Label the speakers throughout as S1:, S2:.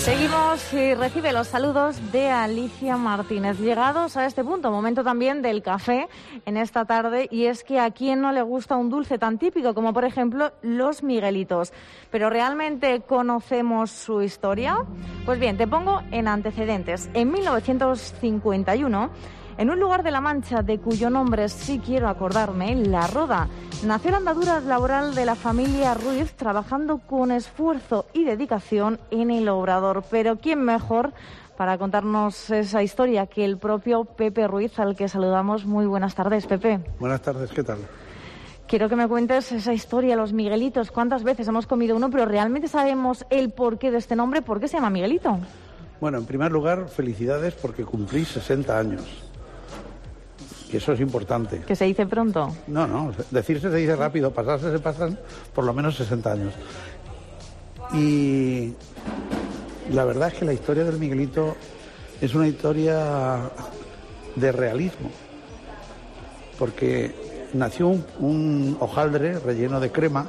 S1: Seguimos y recibe los saludos de Alicia Martínez. Llegados a este punto, momento también del café en esta tarde, y es que a quién no le gusta un dulce tan típico como por ejemplo los Miguelitos. ¿Pero realmente conocemos su historia? Pues bien, te pongo en antecedentes. En 1951, en un lugar de La Mancha de cuyo nombre sí quiero acordarme, La Roda, nació la andadura laboral de la familia Ruiz, trabajando con esfuerzo y dedicación en el obrador. Pero ¿quién mejor para contarnos esa historia que el propio Pepe Ruiz, al que saludamos? Muy buenas tardes, Pepe.
S2: Buenas tardes, ¿qué tal?
S1: Quiero que me cuentes esa historia, los Miguelitos. ¿Cuántas veces hemos comido uno? Pero ¿realmente sabemos el porqué de este nombre? ¿Por qué se llama Miguelito?
S2: Bueno, en primer lugar, felicidades porque cumplís 60 años. Y eso es importante.
S1: ¿Que se dice pronto?
S2: No, decirse se dice rápido, pasarse se pasan por lo menos 60 años. Y la verdad es que la historia del Miguelito es una historia de realismo, porque nació un hojaldre relleno de crema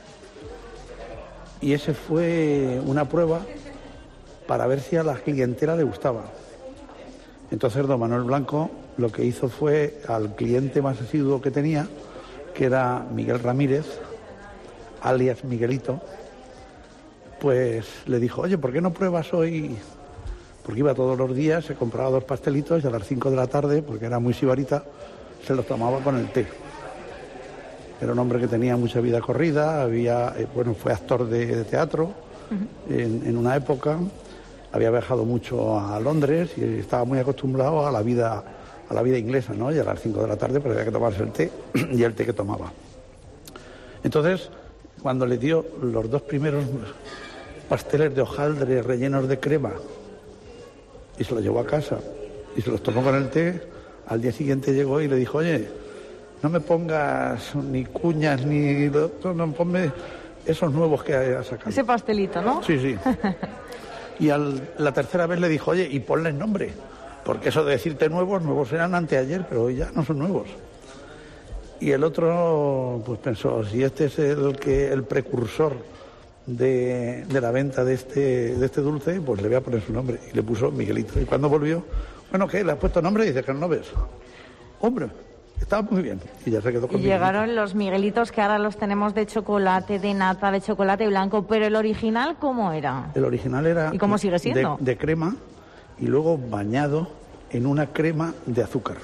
S2: y ese fue una prueba para ver si a la clientela le gustaba. Entonces don Manuel Blanco lo que hizo fue al cliente más asiduo que tenía, que era Miguel Ramírez, alias Miguelito, pues le dijo, oye, ¿por qué no pruebas hoy? Porque iba todos los días, se compraba 2 pastelitos y a las 5 de la tarde, porque era muy sibarita, se los tomaba con el té. Era un hombre que tenía mucha vida corrida, fue actor de teatro en una época, había viajado mucho a Londres y estaba muy acostumbrado a la vida inglesa, ¿no? Y a las 5 de la tarde pues había que tomarse el té y el té que tomaba. Entonces, cuando le dio los 2 primeros pasteles de hojaldre rellenos de crema y se los llevó a casa y se los tomó con el té, al día siguiente llegó y le dijo, oye, no me pongas ni cuñas ni... No, ponme esos nuevos que has sacado.
S1: Ese pastelito, ¿no?
S2: Sí. Y la tercera vez le dijo, oye, y ponles nombre, porque eso de decirte nuevos eran anteayer, pero hoy ya no son nuevos. Y el otro pues pensó, si este es el precursor de la venta de este dulce, pues le voy a poner su nombre. Y le puso Miguelito. Y cuando volvió, bueno, ¿qué? ¿Le has puesto nombre? Y dice, que no lo ves. Hombre, estaba muy bien. Y ya se quedó con Miguelito.
S1: Llegaron los Miguelitos, que ahora los tenemos de chocolate, de nata, de chocolate blanco, pero el original, ¿cómo era?
S2: El original era...
S1: ¿Y cómo sigue siendo?
S2: De crema y luego bañado en una crema de azúcar.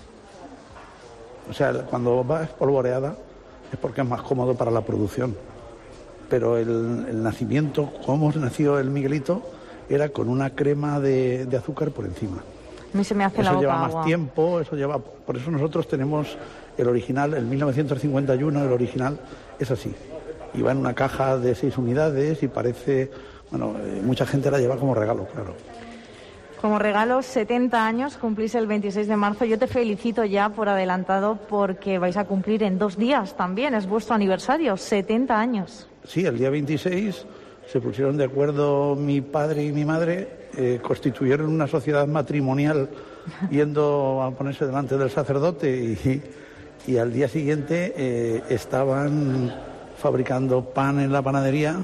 S2: O sea, cuando va espolvoreada es porque es más cómodo para la producción. Pero el nacimiento, cómo nació el Miguelito, era con una crema de azúcar por encima.
S1: A mí se me hace
S2: la boca
S1: agua.
S2: Eso lleva más tiempo, por eso nosotros tenemos el original, el 1951, el original es así. Y va en una caja de 6 unidades y parece, mucha gente la lleva como regalo, claro.
S1: Como regalo, 70 años, cumplís el 26 de marzo. Yo te felicito ya por adelantado porque vais a cumplir en 2 días también, es vuestro aniversario, 70 años.
S2: Sí, el día 26 se pusieron de acuerdo mi padre y mi madre, constituyeron una sociedad matrimonial yendo a ponerse delante del sacerdote y al día siguiente estaban fabricando pan en la panadería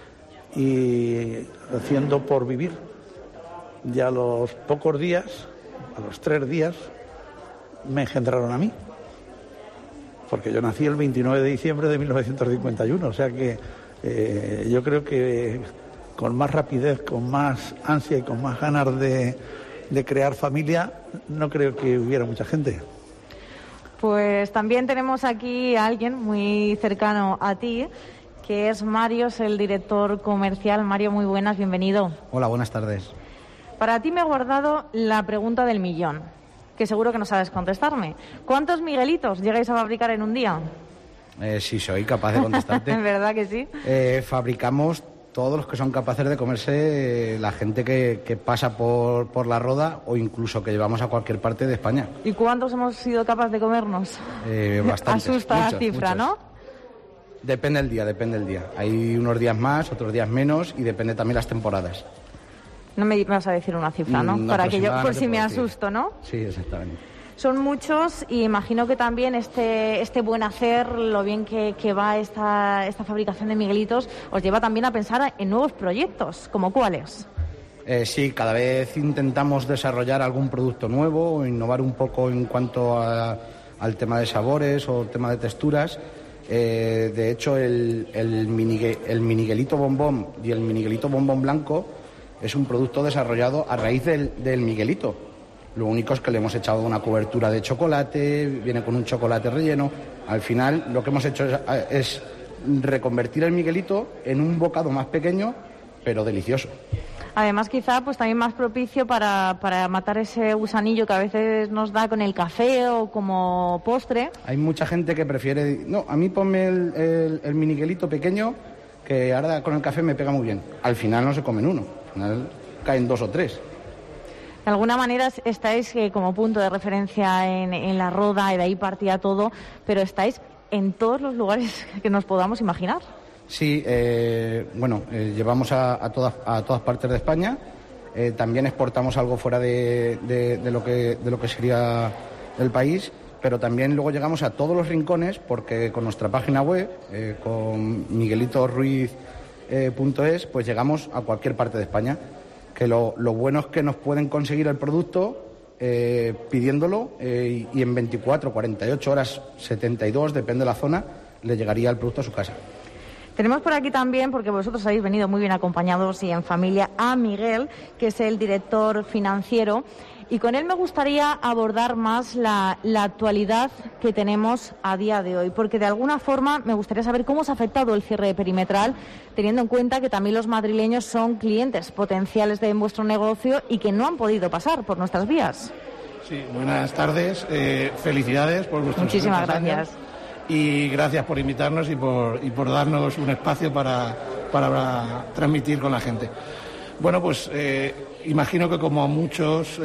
S2: y haciendo por vivir. Y a los pocos días, a los 3 días, me engendraron a mí. Porque yo nací el 29 de diciembre de 1951, o sea que yo creo que con más rapidez, con más ansia y con más ganas de crear familia, no creo que hubiera mucha gente.
S1: Pues también tenemos aquí a alguien muy cercano a ti, que es Mario, es el director comercial. Mario, muy buenas, bienvenido.
S3: Hola, buenas tardes.
S1: Para ti me he guardado la pregunta del millón, que seguro que no sabes contestarme. ¿Cuántos Miguelitos llegáis a fabricar en un día?
S3: Sí, soy capaz de contestarte.
S1: ¿Verdad que sí?
S3: Fabricamos todos los que son capaces de comerse la gente que pasa por La Roda o incluso que llevamos a cualquier parte de España.
S1: ¿Y cuántos hemos sido capaces de comernos?
S3: Bastantes.
S1: Asusta la cifra,
S3: muchos.
S1: ¿no?
S3: Depende del día. Hay unos días más, otros días menos y depende también las temporadas.
S1: No me vas a decir una cifra, ¿no? Para que yo, por si me asusto, ¿no?
S3: Sí, exactamente.
S1: Son muchos y imagino que también este buen hacer, lo bien que va esta fabricación de Miguelitos, os lleva también a pensar en nuevos proyectos, ¿como cuáles?
S3: Sí, cada vez intentamos desarrollar algún producto nuevo o innovar un poco en cuanto al tema de sabores o el tema de texturas. De hecho, el Miguelito bombón y el Miguelito bombón blanco es un producto desarrollado a raíz del Miguelito. Lo único es que le hemos echado una cobertura de chocolate, viene con un chocolate relleno. Al final, lo que hemos hecho es reconvertir el Miguelito en un bocado más pequeño, pero delicioso.
S1: Además, quizá pues también más propicio para matar ese gusanillo que a veces nos da con el café o como postre.
S3: Hay mucha gente que prefiere... No, a mí ponme el Miguelito pequeño, que ahora con el café me pega muy bien. Al final no se comen uno, al final caen 2 o 3.
S1: De alguna manera estáis como punto de referencia en la Roda y de ahí partía todo, pero estáis en todos los lugares que nos podamos imaginar. Sí,
S3: llevamos a todas partes de España. También exportamos algo fuera de lo que sería el país, pero también luego llegamos a todos los rincones porque con nuestra página web, con miguelitorruiz.es, pues llegamos a cualquier parte de España. Que lo bueno es que nos pueden conseguir el producto pidiéndolo y en 24, 48 horas, 72, depende de la zona, le llegaría el producto a su casa.
S1: Tenemos por aquí también, porque vosotros habéis venido muy bien acompañados y en familia, a Miguel, que es el director financiero, y con él me gustaría abordar más la actualidad que tenemos a día de hoy, porque de alguna forma me gustaría saber cómo se ha afectado el cierre perimetral, teniendo en cuenta que también los madrileños son clientes potenciales de vuestro negocio y que no han podido pasar por nuestras vías.
S4: Sí, buenas tardes, felicidades por vuestros
S1: Muchísimas gracias.
S4: Y gracias por invitarnos y por darnos un espacio para transmitir con la gente. Bueno, pues imagino que como a muchos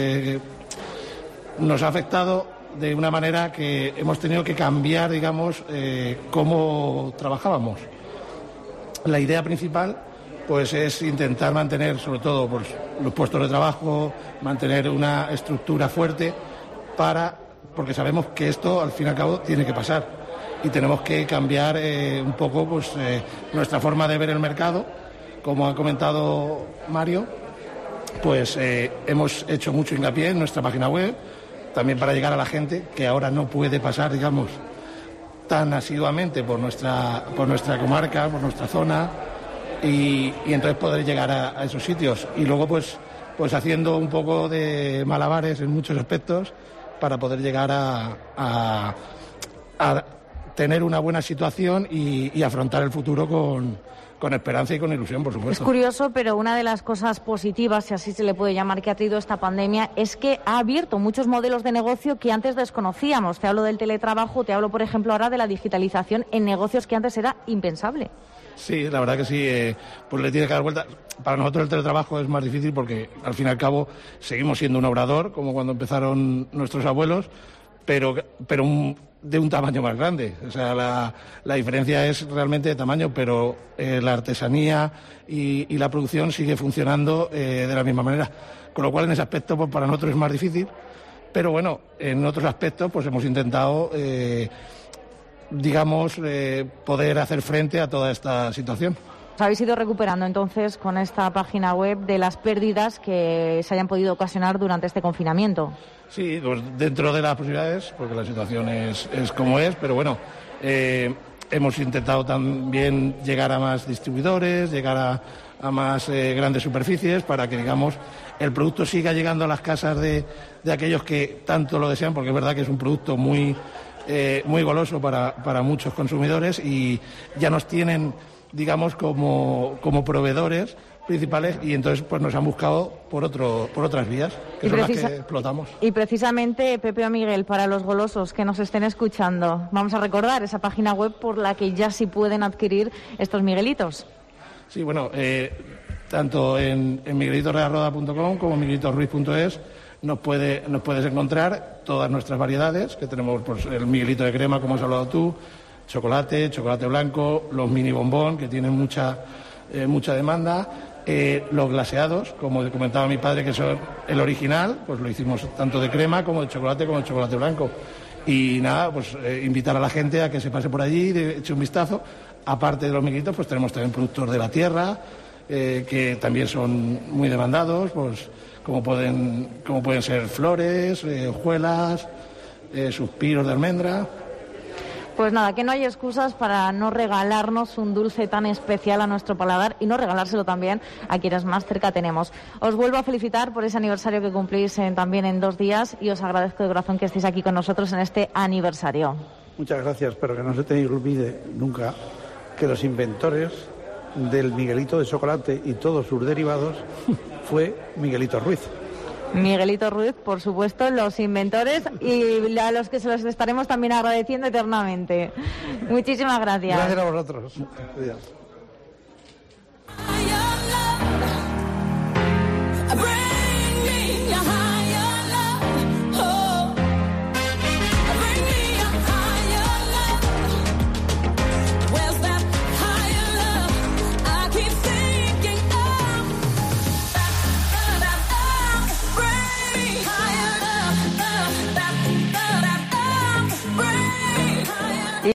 S4: nos ha afectado de una manera que hemos tenido que cambiar, digamos, cómo trabajábamos. La idea principal pues es intentar mantener sobre todo pues, los puestos de trabajo, mantener una estructura fuerte porque sabemos que esto al fin y al cabo tiene que pasar y tenemos que cambiar un poco pues, nuestra forma de ver el mercado. Como ha comentado Mario, pues hemos hecho mucho hincapié en nuestra página web, también para llegar a la gente que ahora no puede pasar, digamos, tan asiduamente por nuestra comarca, por nuestra zona y entonces poder llegar a esos sitios. Y luego pues haciendo un poco de malabares en muchos aspectos para poder llegar a tener una buena situación y afrontar el futuro con esperanza y con ilusión, por supuesto.
S1: Es curioso, pero una de las cosas positivas, si así se le puede llamar, que ha traído esta pandemia es que ha abierto muchos modelos de negocio que antes desconocíamos. Te hablo del teletrabajo, te hablo, por ejemplo, ahora de la digitalización en negocios que antes era impensable.
S4: Sí, la verdad que sí, pues le tiene que dar vuelta. Para nosotros el teletrabajo es más difícil porque, al fin y al cabo, seguimos siendo un obrador, como cuando empezaron nuestros abuelos, pero de un tamaño más grande. O sea, la diferencia es realmente de tamaño, pero la artesanía y la producción sigue funcionando de la misma manera. Con lo cual, en ese aspecto, pues para nosotros es más difícil. Pero bueno, en otros aspectos, pues hemos intentado, poder hacer frente a toda esta situación.
S1: ¿Os habéis ido recuperando entonces con esta página web de las pérdidas que se hayan podido ocasionar durante este confinamiento?
S4: Sí, pues dentro de las posibilidades, porque la situación es como es, pero bueno, hemos intentado también llegar a más distribuidores, llegar a más grandes superficies para que, digamos, el producto siga llegando a las casas de aquellos que tanto lo desean, porque es verdad que es un producto muy goloso para muchos consumidores y ya nos tienen, digamos, como proveedores principales y entonces pues nos han buscado por otras vías que son las que explotamos.
S1: Y precisamente, Pepe o Miguel, para los golosos que nos estén escuchando, vamos a recordar esa página web por la que ya sí pueden adquirir estos Miguelitos.
S4: Sí, bueno, tanto en miguelitorrearroda.com como miguelitorruiz.es nos puedes encontrar todas nuestras variedades, que tenemos pues, el Miguelito de crema, como has hablado tú, chocolate blanco, los mini bombón, que tienen mucha demanda, los glaseados, como comentaba mi padre, que son el original, pues lo hicimos tanto de crema como de chocolate blanco. Y nada, pues invitar a la gente a que se pase por allí, eche un vistazo. Aparte de los miguelitos, pues tenemos también productos de la tierra, que también son muy demandados, pues como pueden ser flores, hojuelas, suspiros de almendra.
S1: Pues nada, que no hay excusas para no regalarnos un dulce tan especial a nuestro paladar y no regalárselo también a quienes más cerca tenemos. Os vuelvo a felicitar por ese aniversario que cumplís también en 2 días y os agradezco de corazón que estéis aquí con nosotros en este aniversario.
S2: Muchas gracias, pero que no se te olvide nunca que los inventores del Miguelito de chocolate y todos sus derivados fue Miguelito Ruiz.
S1: Miguelito Ruiz, por supuesto, los inventores y a los que se los estaremos también agradeciendo eternamente. Muchísimas gracias.
S2: Gracias a vosotros. Adiós.